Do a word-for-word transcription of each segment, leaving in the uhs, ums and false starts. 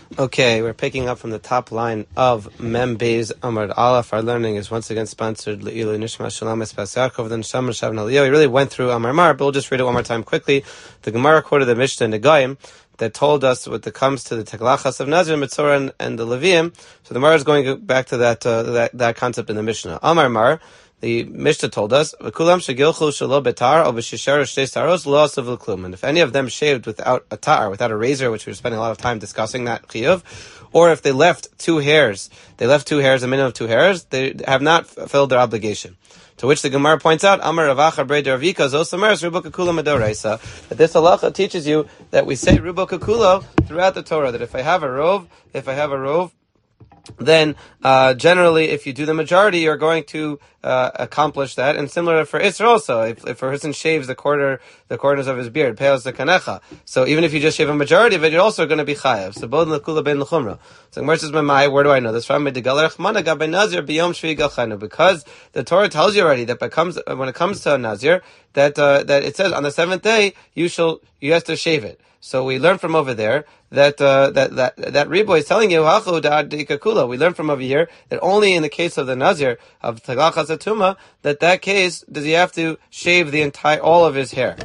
Okay, we're picking up from the top line of Mem Beis Amud Aleph. Our learning is once again sponsored Le'ilu Nishma Shalom Espas Yaakov then Shamar Shavn Aliyah. We really went through Amar Mar, but we'll just read it one more time quickly. The Gemara quoted the Mishnah Negayim that told us what it comes to the Teglachas of Nazir, Mitzorah, and, and the Levium. So the Gemara is going back to that, uh, that that concept in the Mishnah. Amar Mar, the Mishnah told us, "V'kulam shegilchu shelo betar or b'shishar shtei saros lo asav l'klum." And if any of them shaved without a tar, without a razor, which we were spending a lot of time discussing that chiyuv, or if they left two hairs, they left two hairs, a minimum of two hairs, they have not fulfilled their obligation. To which the Gemara points out, Amar Ravacha Breder Avika Zosameres Rubo Kakula Medoraisa, that this halacha teaches you that we say Rubo Kakulo throughout the Torah. That if I have a rov, if I have a rov, then uh, generally, if you do the majority, you're going to uh, accomplish that. And similar for Isra also, if, if a person shaves the quarter, the corners of his beard, peos the kanecha. So even if you just shave a majority of it, you're also going to be chayav. So both l'kula ben l'chumra. So Gemara says, where do I know this from? Because the Torah tells you already that becomes when it comes to a nazir, that uh, that it says on the seventh day you shall you have to shave it. So we learn from over there that uh, that that that Ribo is telling you hachu da'ad kula. We learn from over here that only in the case of the nazir of Teglachas Atuma, that that case does he have to shave the entire all of his hair.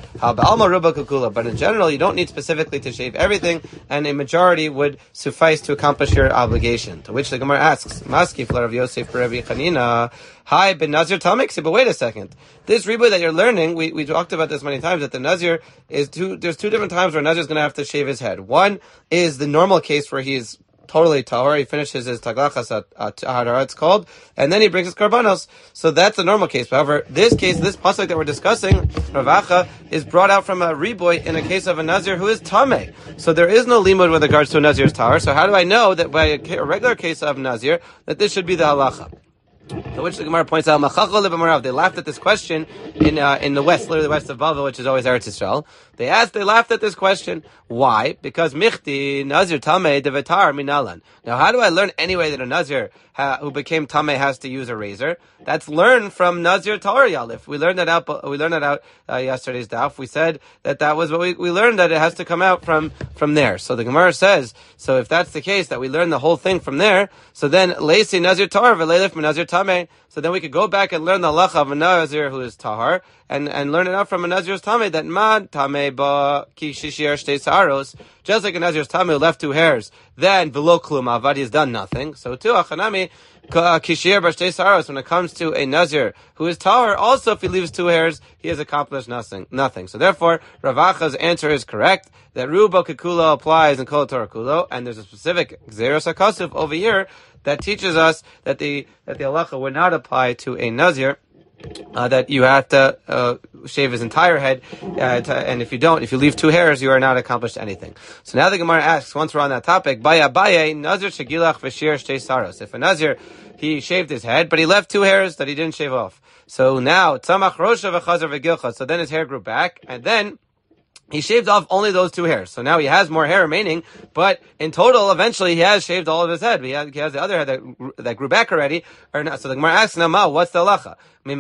But in general, you don't need specifically to shave everything, and a majority would suffice to accomplish your obligation. To which the Gemara asks, Maski Flar of Yosef Rabbi Chanina. Hi, ben Nazir Tamik. But wait a second. This Ribo that you're learning, we, we talked about this many times, that the Nazir is two, there's two different times where Nazir is going to have to shave his head. One is the normal case where he is totally tahor, he finishes his taglachas at tahara, it's called, and then he brings his karbanos. So that's the normal case. However, this case, this pasuk that we're discussing, Ravacha, is brought out from a riboy in a case of a nazir who is tameh. So there is no limud with regards to a nazir's tahor. So how do I know that by a, a regular case of nazir, that this should be the halacha? To which the Gemara points out, they laughed at this question in uh, in the west, literally the west of Bavel, which is always Eretz Yisrael. They asked, they laughed at this question. Why? Because Michti Nazir Tameh Devetar Minalan. Now, how do I learn anyway that a Nazir ha, who became Tameh has to use a razor? That's learned from Nazir Tahor Yalif. We learned that out. We learned that out uh, yesterday's daf. We said that that was what we we learned, that it has to come out from from there. So the Gemara says, so if that's the case, that we learn the whole thing from there, so then Leisi Nazir Tahor v'Leilif Nazir Tameh. So then we could go back and learn the halacha of a Nazir who is Tahar, and, and learn it out from a Nazir's Tameh, that man Tameh ba ki shishir shtei saros, just like a Nazir's Tameh who left two hairs, then v'lo klum avadi has done nothing. So too, achanami, kishir ba shtei saros, when it comes to a Nazir who is Tahar, also if he leaves two hairs, he has accomplished nothing. nothing. So therefore, Ravacha's answer is correct, that Rubo Kikulo applies in Kol Torah Kulo, and there's a specific Xeros HaKosuf over here that teaches us that the that the halacha would not apply to a Nazir, uh, that you have to uh, shave his entire head, uh, to, and if you don't, if you leave two hairs, you are not accomplished anything. So now the Gemara asks, once we're on that topic, Baya Baye, Nazir Shagilach Vashir Shtei Saros. If a Nazir, he shaved his head, but he left two hairs that he didn't shave off. So now, Tzamach Rosha V'Chazar V'Gilcha, so then his hair grew back, and then he shaved off only those two hairs. So now he has more hair remaining, but in total, eventually, he has shaved all of his head. He has, he has the other head that, that grew back already, or not. So the Gemara asks, now, Ma, what's the halacha?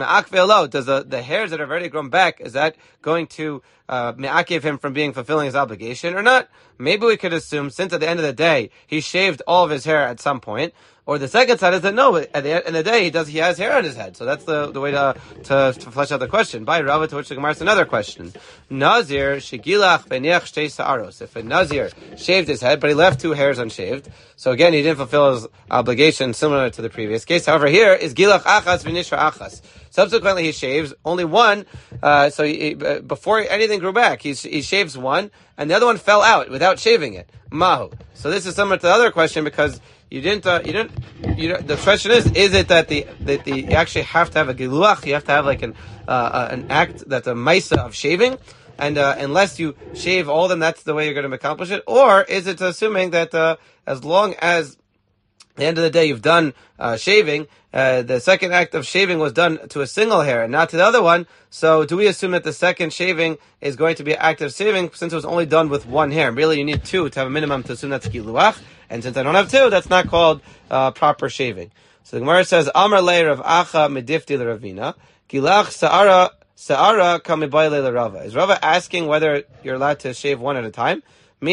Does the, the hairs that have already grown back, is that going to uh, me'akev him from being fulfilling his obligation or not? Maybe we could assume, since at the end of the day, he shaved all of his hair at some point. Or the second side is that no, at the end of the day, he does, he has hair on his head. So that's the, the way to, to, to flesh out the question. By Rava, to which the Gemara asks another question. Nazir, shigilach v'niach shtei sa'aros. If a Nazir shaved his head, but he left two hairs unshaved, so again, he didn't fulfill his obligation similar to the previous case. However, here is gilach achas v'nishra achas. Subsequently, he shaves only one, uh, so he, uh, before anything grew back, he, he shaves one, and the other one fell out without shaving it. Mahu. So this is similar to the other question, because You didn't, uh, you didn't, you know, the question is, is it that the, that the, you actually have to have a giluach, you have to have like an, uh, an act that's a maisa of shaving, and, uh, unless you shave all of them, that's the way you're going to accomplish it, or is it assuming that, uh, as long as at the end of the day you've done, uh, shaving, uh, the second act of shaving was done to a single hair and not to the other one, so do we assume that the second shaving is going to be an act of shaving since it was only done with one hair? Really, you need two to have a minimum to assume that's giluach. And since I don't have two, that's not called uh, proper shaving. So the Gemara says, Amar le Rav Acha medifti l'Ravina, gilach sa'ara sa'ara kamibai le Rava. Is Rava asking whether you're allowed to shave one at a time? Meaning,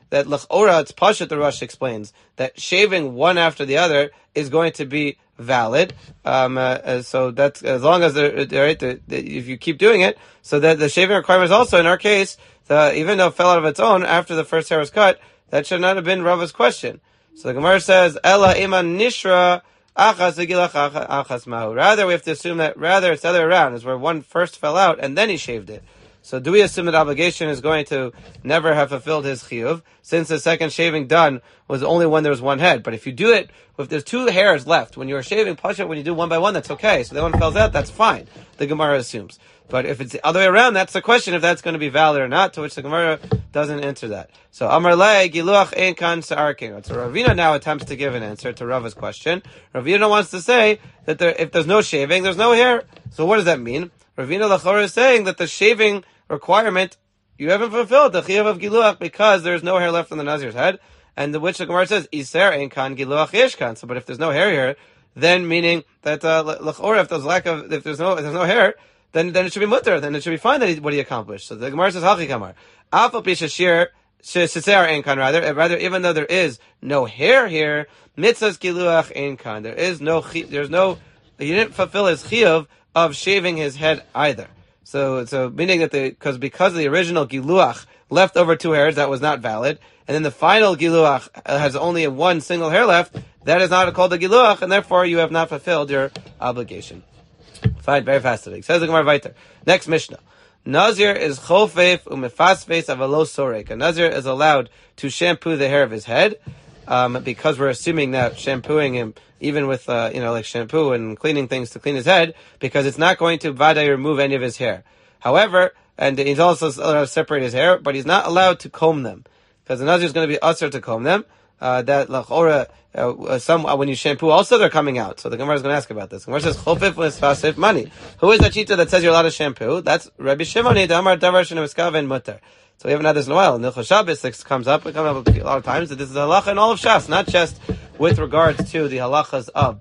that l'chora, it's Pashat, the Rosh explains, that shaving one after the other is going to be valid. Um, uh, so that's, as long as they're, right, the, the, if you keep doing it, so that the shaving requirement is also, in our case, the, even though it fell out of its own after the first hair was cut, that should not have been Rava's question. So the Gemara says, Ella iman nishra achas v'gilach achas mahu. Rather, we have to assume that, rather, it's the other way around, is where one first fell out and then he shaved it. So do we assume that obligation is going to never have fulfilled his chiyuv, since the second shaving done was only when there was one head? But if you do it, if there's two hairs left, when you are shaving, pasha, when you do one by one, that's okay. So the one falls out, that's fine, the Gemara assumes. But if it's the other way around, that's the question, if that's going to be valid or not, to which the Gemara doesn't answer that. So Amar Le, Giluach Ein Kan Sa'arkin. So Ravina now attempts to give an answer to Rava's question. Ravina wants to say that there, if there's no shaving, there's no hair. So what does that mean? Ravina Lachora is saying that the shaving requirement, you haven't fulfilled the chiyuv of giluach because there's no hair left on the Nazir's head, and the which the Gemara says, Iser Ein Kan Giluach Yesh Kan. So, but if there's no hair here, then meaning that, uh, Lachora, if there's lack of, if there's no, if there's no hair, then, then it should be mutter, then it should be fine that he, what he accomplished. So the Gemara says, Hachi Kamar. Afal Pisha Shir, Shir Ein Kan, rather, rather, even though there is no hair here, Mitzvahs Giluach Ein Kan. There is no, there's no, he didn't fulfill his chiyuv of shaving his head either. So, so meaning that the, because because of the original giluach left over two hairs, that was not valid, and then the final giluach has only one single hair left, that is not called a giluach, and therefore you have not fulfilled your obligation. Fine, very fascinating. Says the Gemara Vayter. Next Mishnah. Nazir is chofef umefasfes avalo sorek. A Nazir is allowed to shampoo the hair of his head, um, because we're assuming that shampooing him, even with, uh, you know, like shampoo and cleaning things to clean his head, because it's not going to vaday remove any of his hair. However, and he's also allowed to separate his hair, but he's not allowed to comb them, because the Nazir is going to be usher to comb them. Uh, that lachora, uh, some, uh, when you shampoo, also they're coming out. So the Gemara is going to ask about this. The Gemara says, chofif v'esfasif mani. Who is that chita that says you're allowed to shampoo? That's Rabbi Shimon, Damar Davar Shenemiskaven Mutter. So we haven't had this in a while. Nilchos Shabbos, this comes up, it comes up a lot of times, that this is a halacha in all of Shas, not just with regards to the halachas of,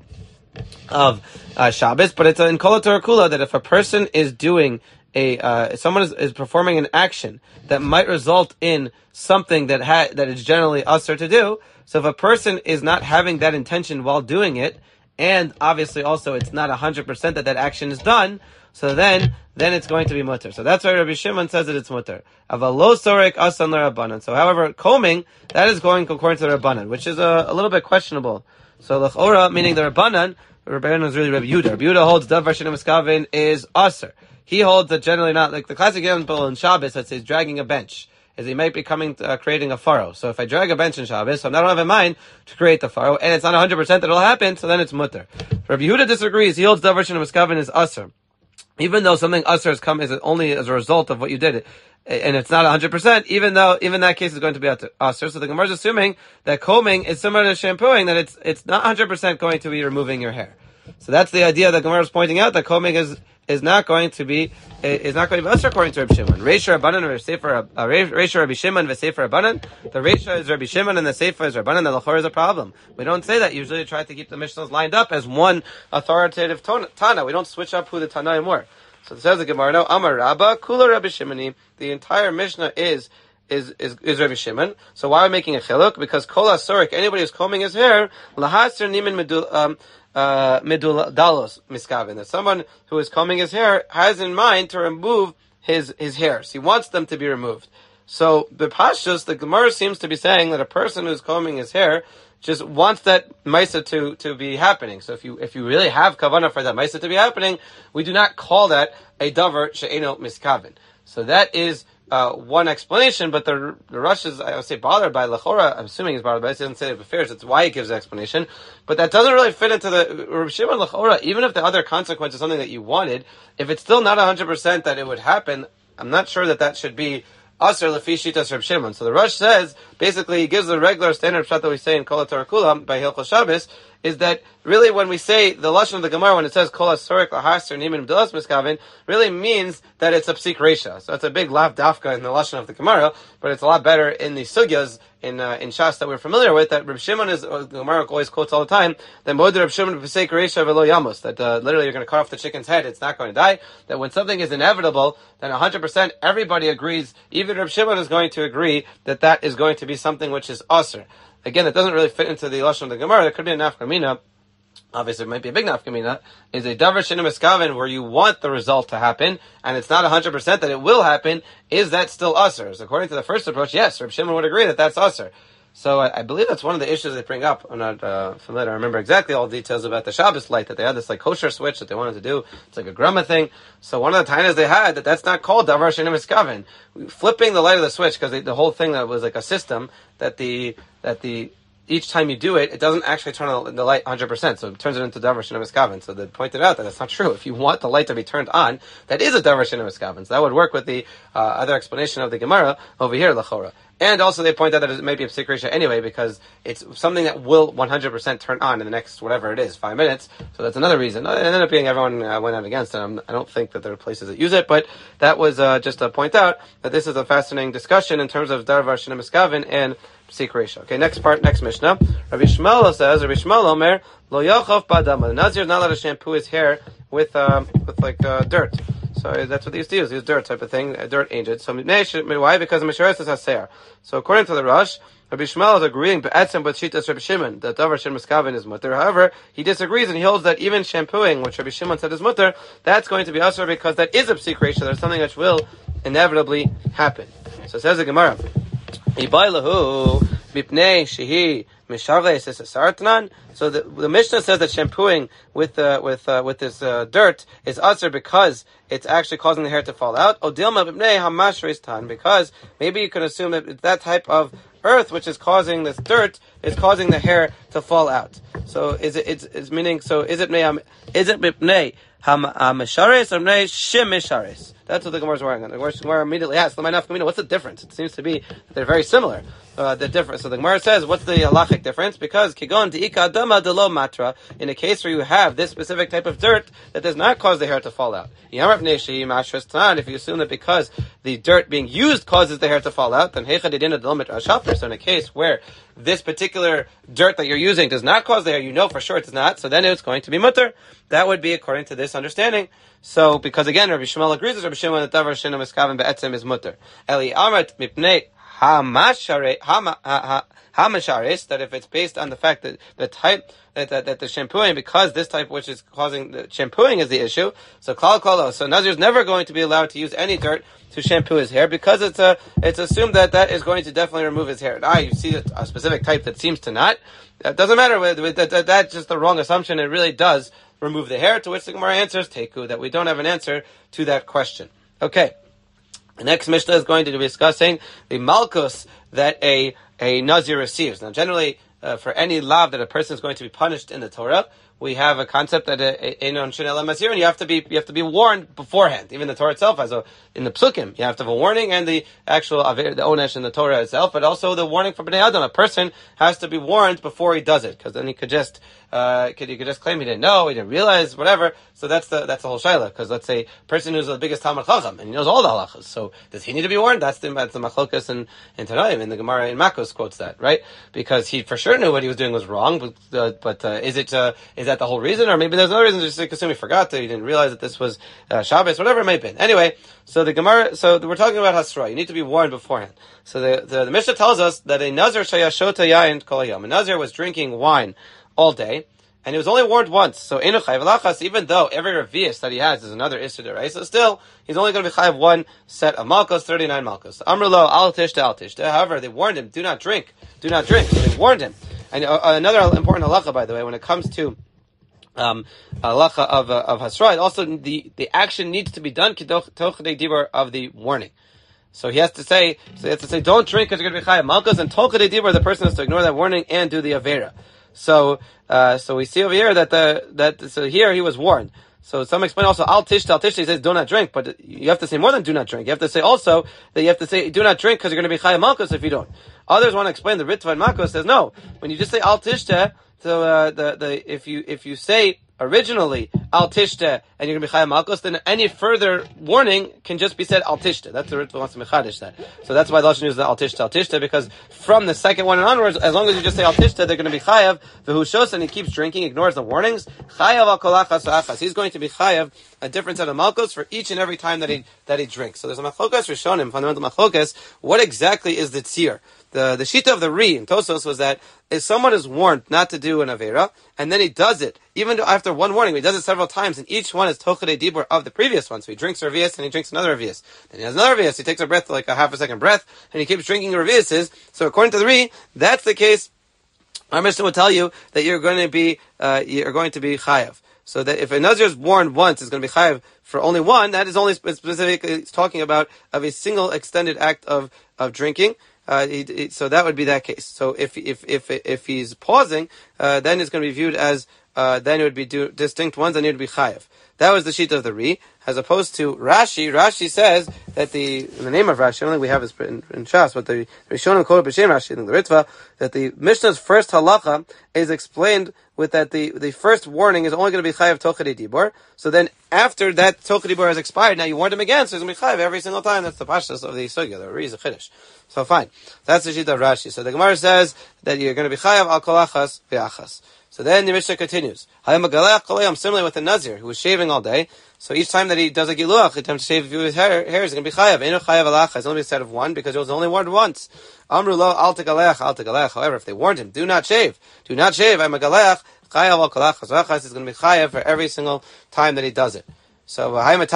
of, uh, Shabbos, but it's in Kol HaTorah Kula that if a person is doing a, uh, if someone is, is performing an action that might result in something that ha- that is generally usher to do, so if a person is not having that intention while doing it, and obviously also it's not one hundred percent that that action is done, so then, then it's going to be mutter. So that's why Rabbi Shimon says that it's mutter. Avalo sorek asan l'Rabbanan. So however, combing, that is going according to the Rabbanan, which is a, a little bit questionable. So l'chora, meaning the Rabbanan, Rabbanan is really Rabbi Yehuda. Rabbi Yehuda holds davar she'eino miskaven is aser. He holds that generally not, like the classic example in Shabbos that says dragging a bench, is he might be coming, to, uh, creating a furrow. So if I drag a bench in Shabbos, so I'm not have in mind to create the furrow, and it's not one hundred percent that it'll happen, so then it's mutter. Rabbi Yehuda disagrees. He holds davar she'eino miskaven is aser. Even though something usher has come is only as a result of what you did, and it's not one hundred percent, even though, even that case is going to be usher. So the Gemara is assuming that combing is similar to shampooing, that it's, it's not one hundred percent going to be removing your hair. So that's the idea that Gemara is pointing out, that combing is, is not going to be, is not going to be usher according to Rabbi Shimon. Reisha Rabbanan or Sefer, uh, Reisha Rabbi Shimon ve Sefer Rabbanan. The Reisha is Rabbi Shimon and the Sefer is Rabbanan. The Lachor is a problem. We don't say that. Usually try to keep the Mishnahs lined up as one authoritative Tana. We don't switch up who the Tanaim were. So it says the Gemara, no, Amar Rabba, Kula Rabbi Shimoni. The entire Mishnah is, is, is, is Rabbi Shimon. So why are we making a chiluk? Because Kol HaSorik, anybody who's combing his hair, Lahasir Nimin Medul, um, uh, Medul Dalos Miskavin. That someone who is combing his hair has in mind to remove his, his hairs. He wants them to be removed. So, the Pashtus, the Gemara seems to be saying that a person who's combing his hair just wants that Maisa to, to be happening. So if you, if you really have Kavanah for that Maisa to be happening, we do not call that a Davar She'eino Miskavin. So that is, uh, one explanation, but the, the Rosh is, I would say, bothered by Lachora. I'm assuming he's bothered by it. He doesn't say it affairs. It's why he gives the explanation. But that doesn't really fit into the Rabbi Shimon Lachora. Even if the other consequence is something that you wanted, if it's still not one hundred percent that it would happen, I'm not sure that that should be Aser lefi shitas Reb Shimon. So the Rosh says, basically, he gives the regular standard pshat that we say in Kol HaTorah Kulam by Hilchos Shabbos, is that really when we say the lashon of the Gemara, when it says kol asorik lahaser nimin b'dalas miskaven, really means that it's a psik reisha. So it's a big lav dafka in the lashon of the Gemara, but it's a lot better in the sugyas in uh, in Shas that we're familiar with. That Reb Shimon is uh, the Gemara always quotes all the time. That moed Reb Shimon b'psik reisha v'lo yamos. That uh, literally you're going to cut off the chicken's head; it's not going to die. That when something is inevitable, then one hundred percent everybody agrees. Even Reb Shimon is going to agree that that is going to be something which is aser. Again, it doesn't really fit into the lashon of the Gemara. There could be a nafkamina. Obviously, it might be a big nafkamina. Is a davar shenim eskaven where you want the result to happen, and it's not one hundred percent that it will happen. Is that still usher? So according to the first approach, yes, Reb Shimon would agree that that's usher. So I, I believe that's one of the issues they bring up. I'm not uh, familiar. I remember exactly all the details about the Shabbos light, that they had this like kosher switch that they wanted to do. It's like a grandma thing. So one of the tainas they had, that that's not called davar shenim eskaven. Flipping the light of the switch, because the whole thing that was like a system that the that the each time you do it, it doesn't actually turn on the light one hundred percent, so it turns it into davar shenim eskaven. So they pointed out that that's not true. If you want the light to be turned on, that is a davar shenim eskaven. So that would work with the uh, other explanation of the Gemara over here, lachora. And also they point out that it may be a psik reisha anyway, because it's something that will one hundred percent turn on in the next, whatever it is, five minutes. So that's another reason. It ended up being everyone uh, went out against it. I'm, I don't think that there are places that use it, but that was uh, just to point out that this is a fascinating discussion in terms of davar shenim eskaven and psik reisha. Okay, next part, next Mishnah. Rabbi Shmuel says, Rabbi Shmuel Omer, Lo Yochav Badama. The Nazir is not allowed to shampoo his hair with, um, with like, uh, dirt. So that's what they used to use. They used dirt type of thing, uh, dirt agent. So why? Because the Misharis is haser. So according to the Rosh, Rabbi Shmuel is agreeing, but with Shitas Rabbi Shimon, that davar shenim eskaven is mutter. However, he disagrees and he holds that even shampooing, which Rabbi Shimon said is mutter, that's going to be usher because that is a psik reisha. There's something which will inevitably happen. So it says the Gemara, so the, the Mishnah says that shampooing with uh, with uh, with this uh, dirt is usher because it's actually causing the hair to fall out. Because maybe you can assume that it's that type of earth which is causing this dirt is causing the hair to fall out. So is it? It's, it's meaning. So is it? Is it mipnei hamishares or mipnei shimishares? That's what the Gemara is worrying on. The Gemara immediately asks, what's the difference? It seems to be that they're very similar. Uh, the difference. So the Gemara says, what's the halachic difference? Because kigon deika adama delo matra, in a case where you have this specific type of dirt that does not cause the hair to fall out. If you assume that because the dirt being used causes the hair to fall out, then heicha didina delo mitra shafter. So in a case where this particular dirt that you're using does not cause the hair, you know for sure it does not, so then it's going to be mutter. That would be according to this understanding. So, because again, Rabbi Shmuel agrees with Rabbi Shimon that davar shenim eskaven be'etzem is mutter. Eli amrat mipnei hamashares, that if it's based on the fact that the type, that, that, that the shampooing, because this type which is causing the shampooing is the issue, so klal klalo, so Nazir is never going to be allowed to use any dirt to shampoo his hair, because it's a, it's assumed that that is going to definitely remove his hair. Now, you see a specific type that seems to not. It doesn't matter, that, that, that's just the wrong assumption. It really does remove the hair, to which the Gemara answers, Teku, that we don't have an answer to that question. Okay. The next Mishnah is going to be discussing the malchus that a, a Nazir receives. Now, generally, uh, for any lav that a person is going to be punished in the Torah, we have a concept that Einon Shinel Masir, and you have to be you have to be warned beforehand. Even the Torah itself has a in the Psukim, you have to have a warning, and the actual Aver, the Onesh in the Torah itself, but also the warning for Bnei Adam. A person has to be warned before he does it, because then he could just uh, could he could just claim he didn't know, he didn't realize, whatever. So that's the that's the whole shaila. Because let's say a person who's the biggest Talmud Chacham and he knows all the halachas, so does he need to be warned? That's the that's the Machlokas and in Tanaim, and the Gemara in Makos quotes that, right? Because he for sure knew what he was doing was wrong, but uh, but uh, is it uh, is that the whole reason, or maybe there's another reason? Just assume he forgot that he didn't realize that this was uh, Shabbos, whatever it may have been. Anyway, so the Gemara, so we're talking about Hasra. You need to be warned beforehand. So the the, the Mishnah tells us that a Nazir shayashota yain kol hayom. A Nazir was drinking wine all day, and he was only warned once. So enu chayv lachas, even though every revius that he has is another issur deraisa, still he's only going to be chayv one set of malchus, thirty-nine malchus. Amr lo al tishta al tishta. However, they warned him, do not drink, do not drink. So they warned him. And uh, another important halacha, by the way, when it comes to um halacha of uh, of hasra, also the the action needs to be done kitoch tochadei dibur of the warning. So he has to say, so he has to say, don't drink because you're going to be chayav malchus, and tochadei dibur, the person has to ignore that warning and do the avera. So, uh, so we see over here that the, that, so here he was warned. So some explain also, al tishta, al tishta, he says, do not drink, but you have to say more than do not drink. You have to say also that you have to say, do not drink because you're going to be chayav malchus if you don't. Others want to explain the Ritva and Makos says, no, when you just say al tishta, So uh, the the if you if you say originally al tishta and you're going to be chayav malchus, then any further warning can just be said al tishta. That's the Ritva wants to mechadish that. So that's why Lashon uses the al tishta al tishta, because from the second one and onwards, as long as you just say al tishta, they're going to be chayav v'hushos, and he keeps drinking, ignores the warnings. Chayav al kolachas v'achas. He's going to be chayav a different set of malchus for each and every time that he that he drinks. So there's a machlokas rishonim, fundamental machlokas. What exactly is the tzir? The the shita of the Ri in Tosos was that if someone is warned not to do an avera, and then he does it, even after one warning, he does it several times, and each one is tochadei dibur of the previous one. So he drinks revius and he drinks another revius. Then he has another revius. He takes a breath, like a half a second breath, and he keeps drinking reviuses. So according to the Ri, that's the case. Our Mishnah will tell you that you're going to be uh, you're going to be chayav. So that if a nazir is warned once, it's going to be chayav for only one. That is only specifically talking about of a single extended act of of drinking. Uh, he, he, so that would be that case. So if if if if he's pausing, uh, then it's going to be viewed as uh, then it would be do, distinct ones, and it would be chayav. That was the sheet of the Ri, as opposed to Rashi. Rashi says that the in the name of Rashi, only we have is in, in Shas, but the Rishonim quoted b'shem Rashi in the Ritva that the Mishnah's first halacha is explained with that the, the first warning is only going to be chayav tochadei dibur. So then after that tochadei dibur has expired, now you warned him again, so he's going to be chayav every single time. That's the pashtus of the sugya. The Ri is a chiddush. So fine, that's the sheet of Rashi. So the Gemara says that you're going to be chayav al kolachas v'achas. So then the Mishnah continues. Similarly with the Nazir, who was shaving all day. So each time that he does a giluach, he attempts to shave his hair, hair is going to be chayav. Eno chayav alacha. It's only a set of one because it was only warned once. Amru lo al tegalech, al tegalech. However, if they warned him, do not shave. Do not shave. I'm a galech. Chayav al kolachas v'achas is going to be chayav for every single time that he does it. So,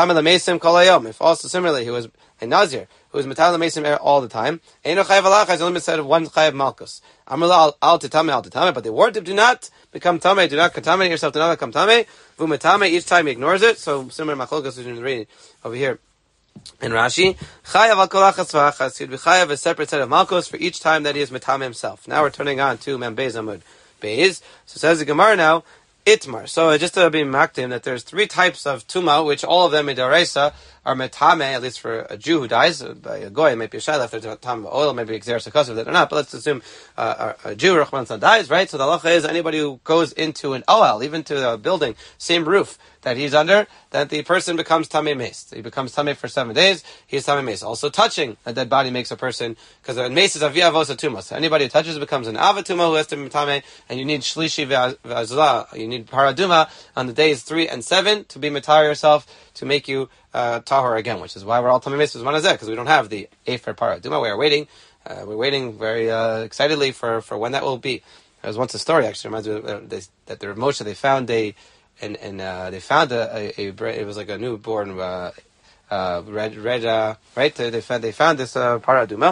if also similarly he was a Nazir who was metal mesim all the time, Eino chayav alacha is only been said of one chayav malchus. Amrula al titame al titame, but they warned him, do not become tame, do not contaminate yourself, do not become tame. Vumetame, each time he ignores it. So similar machlokas which we read over here in Rashi. Chayav al kolachas v'achas, he'd be chayav a separate set of malchus for each time that he is metame himself. Now we're turning on to Mem Beis Amud Beis. So says the Gemara now. Itmar. So just to be makdim that there's three types of tuma, which all of them midaraisa are metame, at least for a Jew who dies by a goy. It might be a shayla if there's a tam oil, maybe exeris a that or not. But let's assume uh, a Jew, Rahman dies, right? So the halacha is anybody who goes into an oel, even to a building, same roof that he's under, that the person becomes tamei mace. He becomes tamei for seven days. He's tamei mace. Also, touching a dead body makes a person, because a mace is a viavosa tuma. So anybody who touches it becomes an avatuma who has to be tamei, and you need shlishi v'azla. You need paraduma on the days three and seven to be matar yourself to make you uh, tahor again, which is why we're all tamei mace one because we don't have the afer paraduma. We are waiting. Uh, we're waiting very uh, excitedly for, for when that will be. There was once a story actually reminds me of, uh, that the Rav Moshe, they found a And and uh, they found a, a, a it was like a newborn uh, uh, red red uh, right they found they found this uh, paraduma,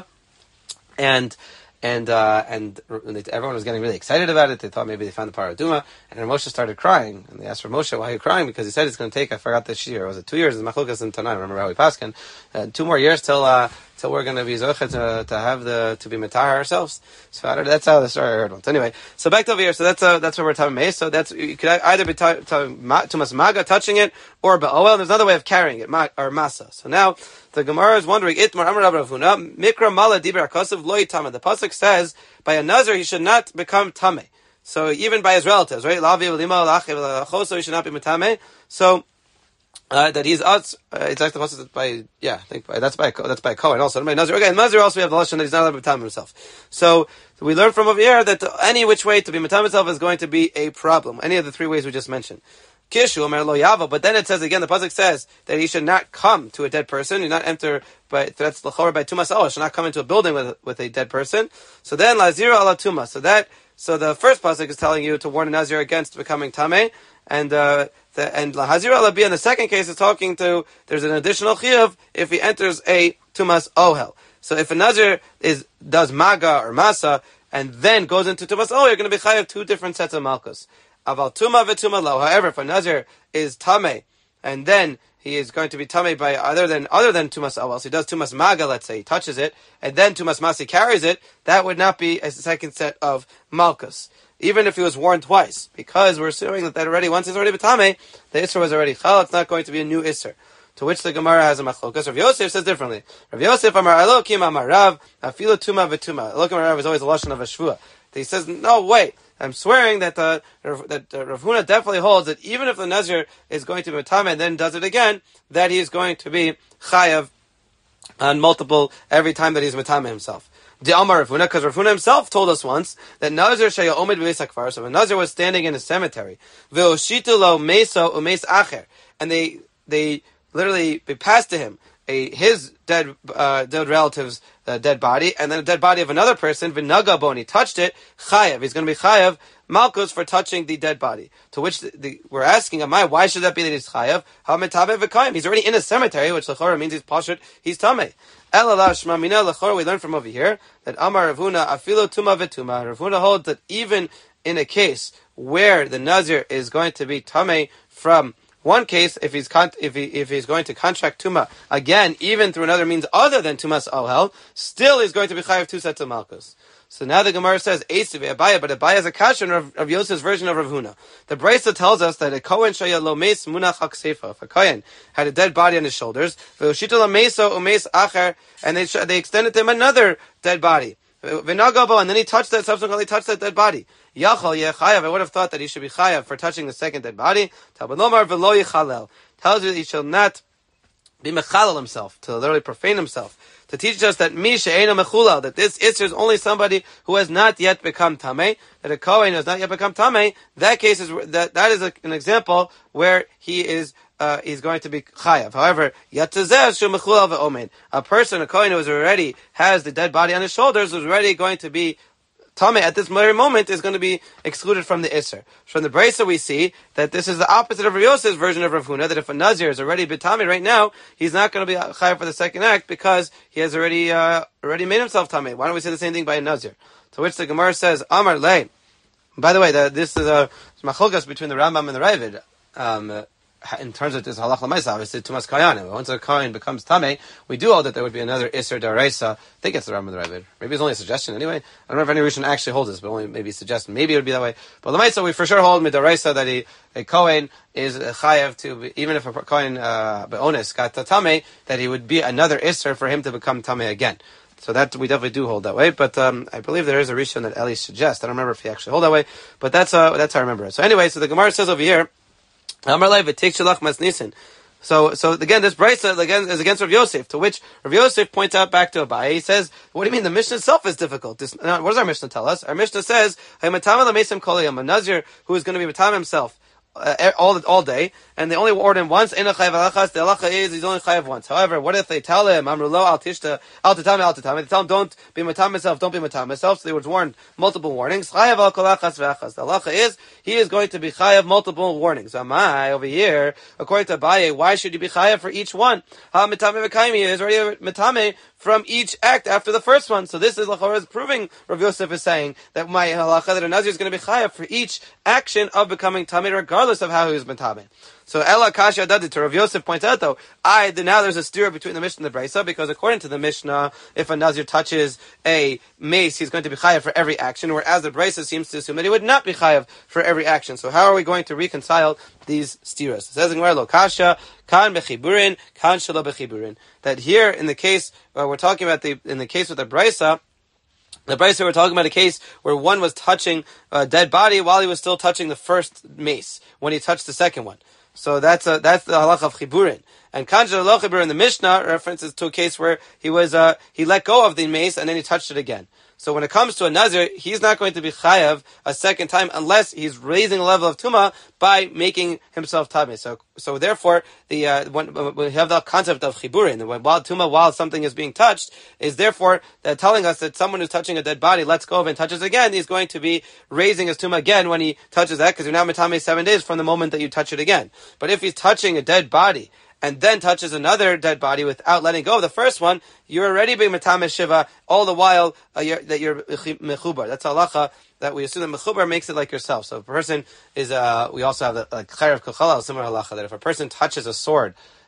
and and uh, and everyone was getting really excited about it. They thought maybe they found the paraduma, and then Moshe started crying, and they asked for Moshe, why are you crying? Because he said it's going to take, I forgot this year, was it two years? It's Machlokas and Tanai. I remember how we paskin, uh, two more years till uh, till we're going to be zoche to to have the to be matar ourselves. So I don't, that's how the story I heard once. Anyway, so back to over here. So that's uh, that's where we're talking about. So that's you could either be tumas maga touching it or ba'oel. There's another way of carrying it, ma, or masa. So now the Gemara is wondering, Itmar Amar Rav Huna Mikra Mala Dibra Kosav Lo Yitama. The pasuk says by a nazir he should not become tamei. So even by his relatives, right? Lavi v'lima lachi v'lachoso he should not be tamei. So. Uh, that he's us. Uh, it's actually the by yeah. I think by, that's by that's by Kohen also. By Nazir. Okay, Nazir also we have the lashon that he's not allowed to be matam himself. So, so we learn from over here that any which way to be matam himself is going to be a problem. Any of the three ways we just mentioned. Kishu Omer Lo Yava. But then it says again, the pasuk says that he should not come to a dead person. He not enter by that's l'chor by tumas oh. Should not come into a building with with a dead person. So then lazira ala tuma. So that so the first pasuk is telling you to warn a Nazir against becoming tamei. And uh, the, and lahazir alabi in the second case is talking to there's an additional chiyuv if he enters a tumas ohel. So if a nazir is does maga or masa and then goes into tumas ohel, you're going to be chayav two different sets of malchus. Aval tuma v'tuma lo. However, if a nazir is tamei and then he is going to be tamei by other than other than tumas ohel, so he does tumas maga, let's say he touches it, and then tumas masi carries it, that would not be a second set of malchus. Even if he was warned twice, because we're assuming that, that already, once he's already betame, the Isser was already chal, it's not going to be a new Isser. To which the Gemara has a machlokas. Rav Yosef says differently. Rav Yosef amar Elokim amar Rav, afilu tuma v'tuma. Elokim amar Rav is always a lashon of a shvua. he says, no, wait, I'm swearing that uh, that uh, Rav Huna definitely holds that even if the Nazir is going to be Matame and then does it again, that he is going to be Chayav on multiple every time that he's Matame himself. The Amar Rav Huna, because Rav Huna himself told us once that Nazir Shaya Omed B'Beis HaKfar, so a Nazir was standing in a cemetery, V'oshitu lo meso umes acher, and they they literally they passed to him a his dead uh, dead relative's uh, dead body, and then a dead body of another person, v'naga bo, and he touched it, chayav. He's going to be chayav malchus for touching the dead body. To which the, the, we're asking, Amai, why should that be that he's chayav? Ha metabe v'kayim. He's already in a cemetery, which lechora means he's pashut, he's tamei. Elala shma mina lechora. We learn from over here that Amar Rav Huna afilo tuma v'tuma. Rav Huna holds that even in a case where the nazir is going to be tamei from one case, if he's con- if he if he's going to contract tuma again, even through another means other than tumas ohel, still he's going to be chayav two sets of malchus. So now the Gemara says Eisiv Abaya, but Abaya is a kashan of, of Yosef's version of Rav Huna. The Brisa tells us that a kohen shaya lo meis munach haksefa. If a kohen had a dead body on his shoulders, ve'oshita lo meiso umeis acher, and they sh- they extended to him another dead body. V'nagabo, and then he touched that, subsequently touched that dead body. Yachal yechayav. I would have thought that he should be chayav for touching the second dead body. Tabalomar v'lo yichalel. Tells you that he shall not be mechalel himself, to literally profane himself. To teach us that mi she'eno mechulal, that this isser is only somebody who has not yet become tamei, that a kohen has not yet become tamei. That case is that that is a, an example where he is uh, he's going to be chayav. However, yatazeh shu mechulal ve'omen, a person, a kohen who is already has the dead body on his shoulders, who's already going to be Tameh at this very moment is going to be excluded from the Isser. From the Brisa we see that this is the opposite of Rav Yosef's version of Rav Huna, that if a Nazir is already B'Tameh right now, he's not going to be Chayav for the second act because he has already uh, already made himself Tameh. Why don't we say the same thing by a Nazir? To which the Gemara says, Amar Lei. By the way, the, this is a machlokes between the Rambam and the Ravid. Um, uh, in terms of this halach l'maisa, obviously tumas kayanim. Once a kohen becomes tamei, we do hold that there would be another iser daraisa. I think it's the Rambam and the Ravid. Maybe it's only a suggestion anyway. I don't know if any Rishon actually holds this, but only maybe suggestion. Maybe it would be that way. But l'maisa, we for sure hold midaraisa that a, a kohen is chayav to be, even if a kohen uh, be'onis got tamei, that he would be another iser for him to become tamei again. So that we definitely do hold that way, but um, I believe there is a Rishon that Eli suggests. I don't remember if he actually hold that way, but that's uh, that's how I remember it. So anyway, so the Gemara says over here. So, so again, this brisa again is against Rav Yosef, to which Rav Yosef points out back to Abaye. He says, "What do you mean? The Mishnah itself is difficult. This, now, what does our Mishnah tell us? Our Mishnah says, a Nazir who is going to be matam himself uh, all all day, and they only order him once. The halacha is he's only chayav once. However, what if they tell him, Amrulo al tishta al tatame al tatame? They tell him, don't be matam himself, don't be matam himself. So they were warned multiple warnings. Chayav al kolachas ve'achas. The halacha is he is going to be chayav multiple warnings. Amai over here, according to Abaye, why should he be chayav for each one? Ha mitame v'kaimi is already mitame from each act after the first one. So this is lachora is proving Rav Yosef is saying that my halacha that a nazir is going to be chayav for each action of becoming tamei, regardless of how he was mitame. So Ella Kasha Dadi to Rav Yosef points out though, I now there's a stir between the Mishnah and the Brisa, because according to the Mishnah, if a Nazir touches a mace, he's going to be chayav for every action, whereas the Brisa seems to assume that he would not be chayav for every action. So how are we going to reconcile these stiras? It says in Lo Kasha, Kan Bechiburin, Kan Shelo Bechiburin. That here in the case, uh, we're talking about the, in the case with the Brisa, the Brisa, we're talking about a case where one was touching a dead body while he was still touching the first mace, when he touched the second one. So that's a, that's the halacha of chiburin. And kanjal lo chibur in the Mishnah references to a case where he was uh, he let go of the mace and then he touched it again. So when it comes to a nazir, he's not going to be chayav a second time unless he's raising the level of tuma by making himself tamei. So so therefore, the uh, when, when we have the concept of chiburin, while tuma, while something is being touched, is therefore uh, telling us that someone who's touching a dead body lets go of it and touches again, he's going to be raising his tuma again when he touches that, because you're now mitame seven days from the moment that you touch it again. But if he's touching a dead body and then touches another dead body without letting go of the first one, you're already being matame shiva, all the while uh, you're, that you're mechubar. That's halacha that we assume that mechubar makes it like yourself. So if a person is, uh, we also have the like chayav kochala, similar halacha, that if a person touches a sword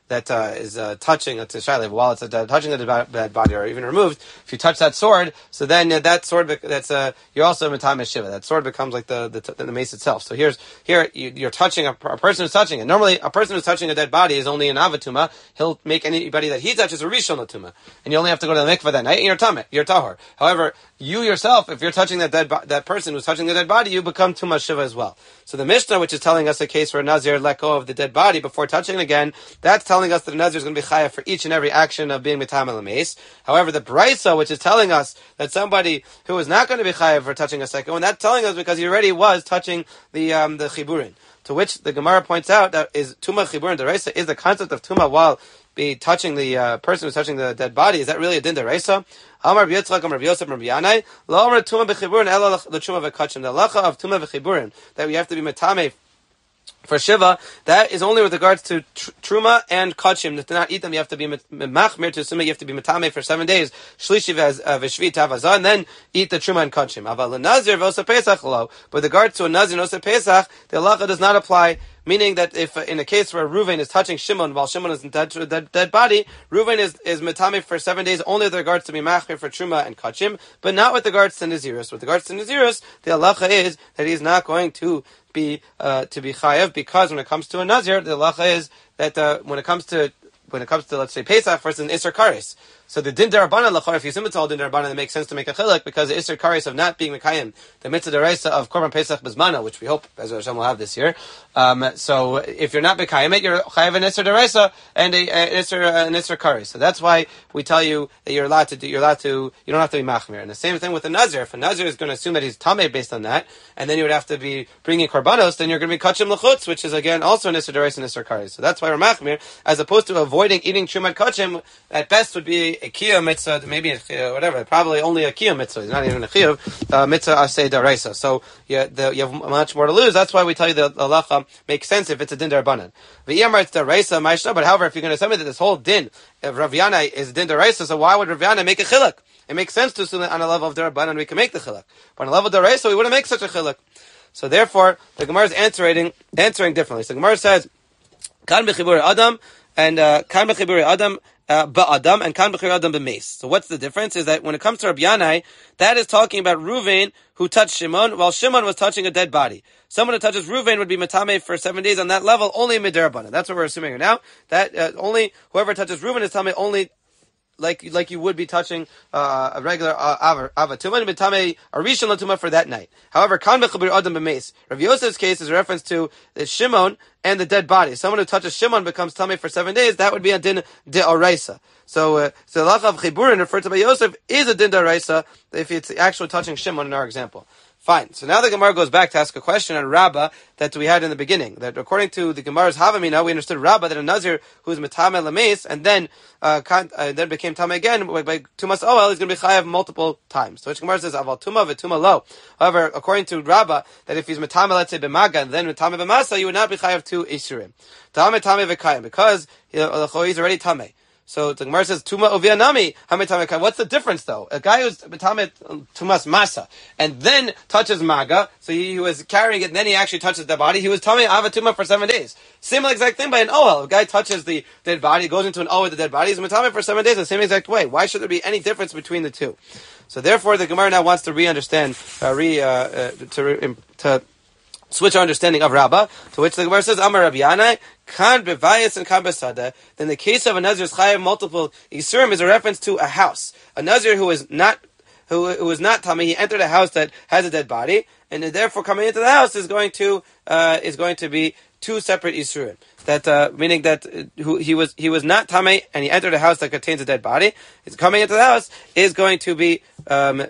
that uh, is uh, touching, it's a shaylev, while it's uh, touching the dead body or even removed, if you touch that sword, so then uh, that sword, that's uh, you're also Matame Shiva. That sword becomes like the the, the mace itself. So here's here you, you're touching a, a person who's touching it. Normally, a person who's touching a dead body is only an avatuma. He'll make anybody that he touches a rishon latuma, and you only have to go to the mikveh that night, and you're tameh, you're tahor. However, you yourself, if you're touching that dead bo- that person who's touching the dead body, you become tuma shiva as well. So the Mishnah, which is telling us a case where a Nazir let go of the dead body before touching it again, that's telling us that the Nazir is going to be chayav for each and every action of being mitamel l'meis. However, the Brisa, which is telling us that somebody who is not going to be chayav for touching a second one, that's telling us because he already was touching the um, the chiburin. To which the Gemara points out that is tuma chiburin deraisa is the concept of tuma while be touching the uh, person who's touching the dead body. Is that really a din deraisa? Amar B'Yitzchak, Amar B'Yosef, Amar B'Yanai, Lo Amar Tuma B'Chiburin, Ela L'Tuma V'Kachim. The halacha of Tuma V'Chiburin, that we have to be metame for Shiva, that is only with regards to tr- Truma and Kachim. To not eat them, you have to be Machmir, to assume you have to be metame for seven days, Shlishi V'Shvi Tavazah, and then eat the Truma and Kachim. Aval Nazir V'Osa Pesach Lo. With regards to a Nazir and Osa Pesach, the halacha does not apply. Meaning that if uh, in a case where Reuven is touching Shimon while Shimon is in dead, dead, dead body, Reuven is, is metame for seven days only with regards to be machmir for Truma and Kachim, but not with regards to Nazirus. With regards to Nazirus, the halacha is that he's not going to be uh, to be chayav, because when it comes to a Nazir, the halacha is that uh, when it comes to when it comes to, let's say, Pesach, first an Isser Karis. So the Din Darabanan Lachar, if you assume it's all Din Darabanan, it makes sense to make a chilek, because the Isser Karis of not being Mekayim, the Mitzvah Deraisa of Korban Pesach Bezmana, which we hope, as Hashem will have this year. Um, so if you're not Mekayim it, you're Chayav an Isser Deraisa and a, a, an Isser, uh, an Isser Karis. So that's why we tell you that you're allowed to do, you're allowed to, you don't have to be Machmir. And the same thing with the Nazir. If a Nazir is going to assume that he's Tameh based on that, and then you would have to be bringing Korbanos, then you're going to be Kachim L'chutz, which is again also an Isser Deraisa and Isser Karis. So that's why we're Machmir, as opposed to avoiding eating Truma Kachim, at best would be a Kiyah Mitzvah, maybe a, whatever, probably only a Kiyah Mitzvah, it's not even a Chiyuv, uh, Mitzvah Aseh Daraisa. So yeah, the, you have much more to lose. That's why we tell you that the halacha makes sense if it's a Din Darabanan. V'yamar it's Daraisa, Ma'ishna, but however, if you're going to tell me that this whole Din of Rav Yana is Din Daraisa, so why would Rav Yana make a Chiluk? It makes sense to assume that on a level of Darabanan we can make the Chiluk. But on a level of Daraisa, we wouldn't make such a Chiluk. So therefore, the Gemara is answering, answering differently. So the Gemara says, Kan b'chibur Adam, and uh, Kan b'chibur Adam, Uh, ba'adam and kan b'chir adam b'meis. So what's the difference? Is that when it comes to Rabbi Yanai, that is talking about Reuven who touched Shimon while Shimon was touching a dead body. Someone who touches Reuven would be metame for seven days on that level, only midrabanan. That's what we're assuming right now. That uh, only whoever touches Reuven is tame only like like you would be touching uh, a regular uh, avatuma and metame a rishon latuma for that night. However, kan b'chibur adam b'meis. Rav Yosef's case is a reference to the Shimon and the dead body. Someone who touches Shimon becomes tamei for seven days. That would be a din de'oraisa. So, uh, so the halacha of chiburin referred to by Yosef is a din de'oraisa if it's actually touching Shimon in our example. Fine. So now the Gemara goes back to ask a question on Rabbah that we had in the beginning. That according to the Gemara's Havamina, we understood Rabbah that a Nazir who is Metame Lameis and then uh, uh, then became Tame again by, by Tumas Oel is going to be Chayav multiple times. So which Gemara says Aval Tuma V'Tuma Lo. However, according to Rabbah, that if he's Metame, let's say B'Maga and then Metame B'Masa, you would not be Chayav two Isurim. Tame Tame V'Kayim, because you know, he's already Tame. So the Gemara says Tuma Uvianami Hametame. What's the difference though? A guy who's Tame Tumas Masa and then touches Maga, so he, he was carrying it, and then he actually touches the body. He was Tame Avatuma for seven days. Same exact thing by an Ohel. A guy touches the dead body, goes into an Ohel with the dead body. He's Metame for seven days the same exact way. Why should there be any difference between the two? So therefore, the Gemara now wants to re-understand, uh, re uh, uh, to re, to switch our understanding of Rabbah, to which the Gemara says, Amar Rabbi Yanai, kan bevayis and kan besada. Then the case of a Nazir's chayav multiple Yisurim is a reference to a house. A Nazir who is not, who, who is not Tami, he entered a house that has a dead body, and therefore coming into the house is going to, uh, is going to be two separate Yisurim. That, uh, meaning that uh, who, he was, he was not Tami, and he entered a house that contains a dead body. His coming into the house is going to be, um,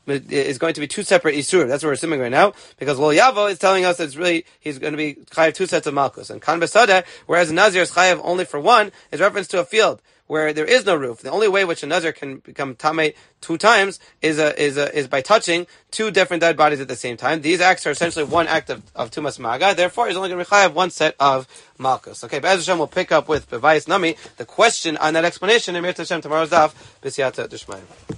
is going to be two separate Isurim. That's what we're assuming right now, because Lo Yavo is telling us that it's really, he's going to be chayav two sets of Malkus. And Kan Besada, whereas a Nazir is chayav only for one, is reference to a field where there is no roof. The only way which a Nazir can become Tameh two times is a, is a, is by touching two different dead bodies at the same time. These acts are essentially one act of, of Tumas Maga, therefore he's only going to be chayav one set of Malkus. Okay, Be'ez Hashem will pick up with Bevayis Nami, the question on that explanation in Mir Tashem tomorrow's daf, B'siyata D'Shmayim.